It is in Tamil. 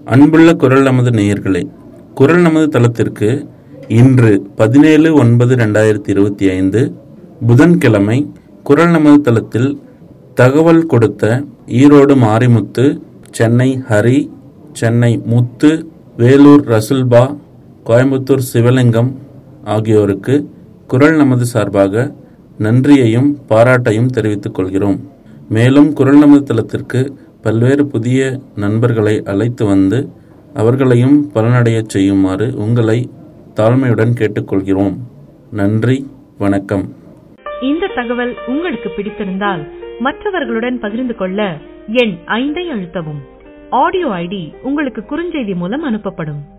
அன்புள்ள குரல் நமது நேயர்களே, குரல் நமது தளத்திற்கு இன்று 17/9/2025 புதன்கிழமை குரல் நமது தளத்தில் தகவல் கொடுத்த ஈரோடு மாரிமுத்து, சென்னை ஹரி, சென்னை முத்து, வேலூர் ரசுல்பா, கோயம்புத்தூர் சிவலிங்கம் ஆகியோருக்கு குரல் நமது சார்பாக நன்றியையும் பாராட்டையும் தெரிவித்துக் கொள்கிறோம். மேலும் குரல் நமது தளத்திற்கு பல்வேறு புதிய நண்பர்களை அழைத்து வந்து அவர்களையும் பலனடைய செய்யுமாறு உங்களை தாழ்மையுடன் கேட்டுக்கொள்கிறோம். நன்றி, வணக்கம். இந்த தகவல் உங்களுக்கு பிடித்திருந்தால் மற்றவர்களுடன் பகிர்ந்து கொள்ள எண் 5 அழுத்தவும். ஆடியோ ஐடி உங்களுக்கு குறுஞ்செய்தி மூலம் அனுப்பப்படும்.